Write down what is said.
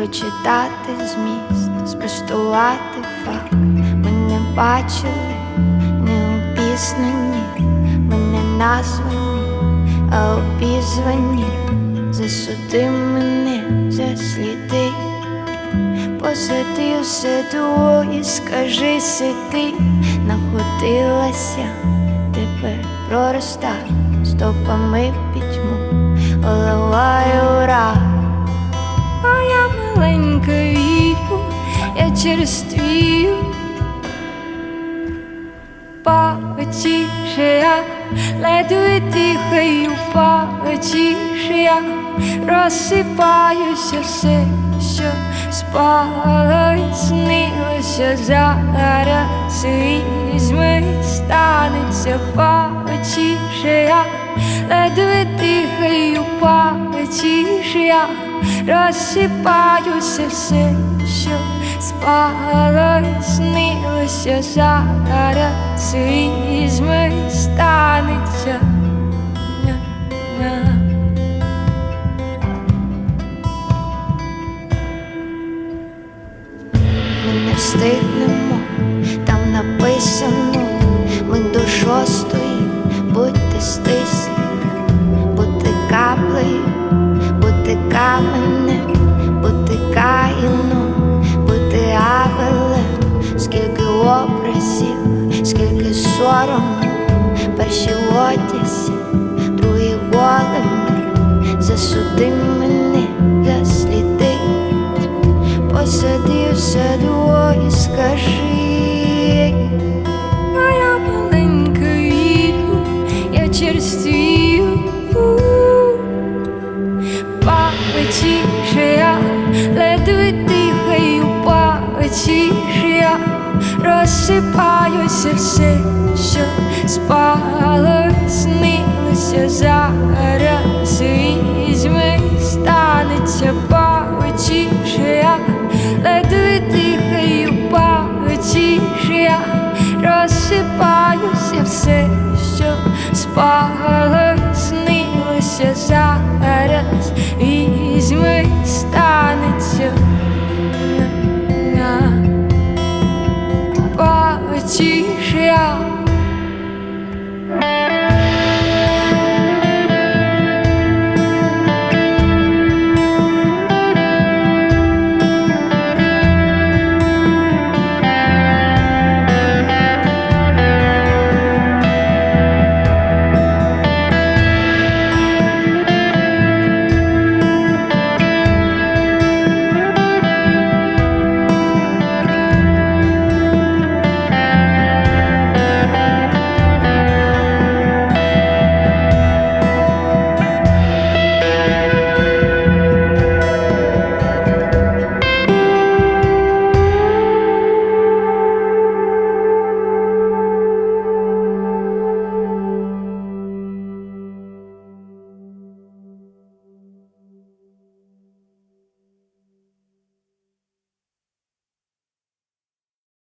прочитати зміст, спростувати факт. Ми не бачили, не опізнані, ми не названі, а обізвані. Засуди мене за сліди, посади у саду і скажи сиди. Находилася, тепер проростає стопами пітьму, голова і ура. А я маленька вірю, я через твію потішия, ледве дихаю, потішия, розсипаюся все, що спало і снилося. Зараз візьми, станеться потішия, ледве дихаю, потішия, розсипаюся все, що спало і снилося. Зараз візьми, станеться. Ми не встигнемо, там написано, ми до 6-ї. Будьте стислі, бути каплею, бути каменем, бути Каїном, бути Авелем. Скільки образів, скільки сорому, перші в одязі, другі голими. Засуди мене за сліди, посади у саду і скажи. А я маленька вірю, я через твію потішия, ледве дихаю, потішия, розсипаюся все, що спало і снилося. Зараз візьми, станеться потішия, ледве дихаю, потішия, розсипаюся все, що спало і снилося. Зараз візьми, станеться потішия.